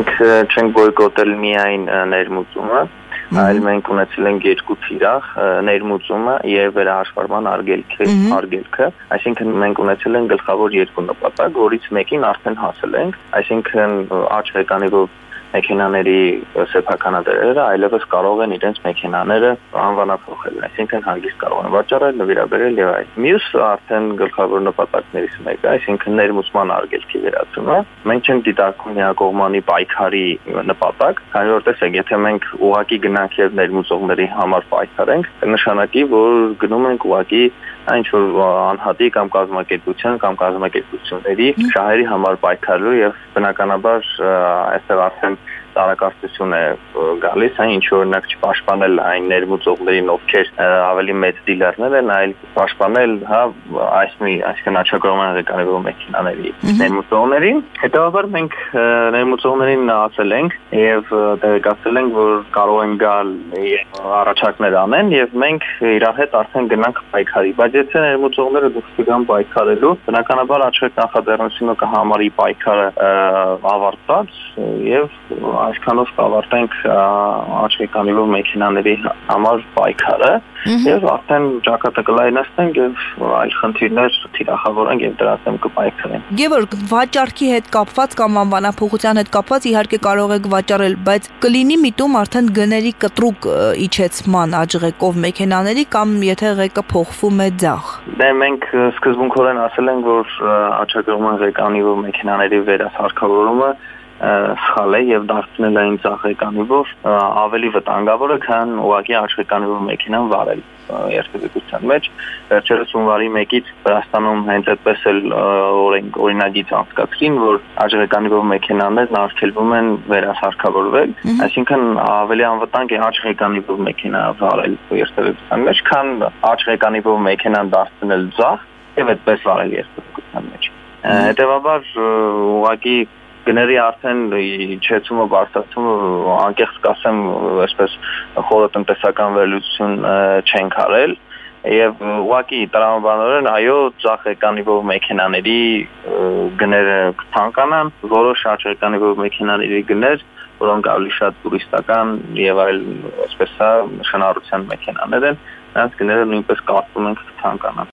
մենք չենք բոյկոտել միայն ներմուծումը, այլ մենք ունեցել ենք երկու թիրախ ներմուծումը եւ վերահաշվառման արգելքը, այսինքն մենք ունեցել ենք գլխավոր երկու նպատակ, որից մեկին արդեն հասել ենք, այսինքն աճ ղեկանիվով մեքենաների սեփականատերերը այլևս կարող են իրենց մեքենաները անվանափոխել, այսինքն հանգիստ կարող են վաճառել, նվիրաբերել եւ այլն։ Մյուս արդեն գլխավոր նպատակներից մեկը, այսինքն ներմուծման արգելքի վերացումը, մենք չենք դիտարկում միակողմանի պայքարի նպատակ, քանի որ տեսեք, եթե մենք ուղղակի գնանք եւ ներմուծողների համար պայքարենք, կնշանակի, որ գնում ենք ուղղակի ինչ որ անհատի կամ կազմակերպությունների շահերի համար պայքարելու եւ բնականաբար այստեղ արդեն տարակարծություն է գալիս, ինչ օրինակ չպաշտպանել այն ներմուծողներին, ովքեր ավելի մեծ դիլերներ են, այլ պաշտպանել այսինքն աչակողման ղեկանիվով մեքենաների ներմուծողներին։ Հետևաբար մենք ներմուծողներին ասել ենք եւ տեղեկացրել ենք, որ կարող են գալ առաջարկներ անեն եւ մենք իրար հետ արդեն գնանք պայքարի։ Բայց եթե ներմուծողները դուրս գան պայքարելու, բնականաբար աչք նախաձեռնությունը կհամարի պայքարը ավարտված եւ այսքանով կավարտենք աճ ղեկանիվով մեքենաների համար պայքարը եւ արդեն ճակատը կլայնացնենք եւ այլ խնդիրներ թիրախավորենք եւ դրանց դեմ կպայքարենք։ Գևորգ, վաճառքի հետ կապված կամ անվանափոխության հետ կապված իհարկե կարող եք վաճառել, բայց կլինի միտում արդեն գների կտրուկ իջեցման աճ ղեկով մեքենաների կամ եթե ղեկը փոխվում է ձախ։ Դե մենք սկզբունքորեն ասել ենք, որ աճակողման ղեկանիվով մեքենաների վերահարկավորումը սխալ է եւ դարձնել այն ցախ ղեկանիվով ավելի վտանգավոր է, քան ուղղակի աճ ղեկանիվով մեքենան վարել երթևեկության մեջ։ Վերջերս հունվարի 1-ից Վրաստանում հենց այդպես էլ օրինագիծ անցկացրին, որ աճ ղեկանիվով մեքենաներն արգելվում են վերահարկավորվել, այսինքն ավելի անվտանգ է աճ ղեկանիվով մեքենա վարել երթևեկության մեջ, քան աճ ղեկանիվով մեքենան դարձնել ցախ եւ այդպես վարել երթևեկության մեջ։ Հետևաբար ուղղակի գների արդեն իջեցումը, բարձրացումը անկեղծ կասեմ, այսպես խորը տնտեսական վերլուծություն չենք արել եւ ուղղակի տրամաբանորեն այո, ցախ ղեկանիվով մեքենաների գները կթանկանան, որոշ աճ ղեկանիվով մեքենաների գներ, որոնք ավելի շատ տուրիստական եւ այլ այսպես նշանառության մեքենաներ են, նրանց գները նույնպես կարծում ենք կթանկանան։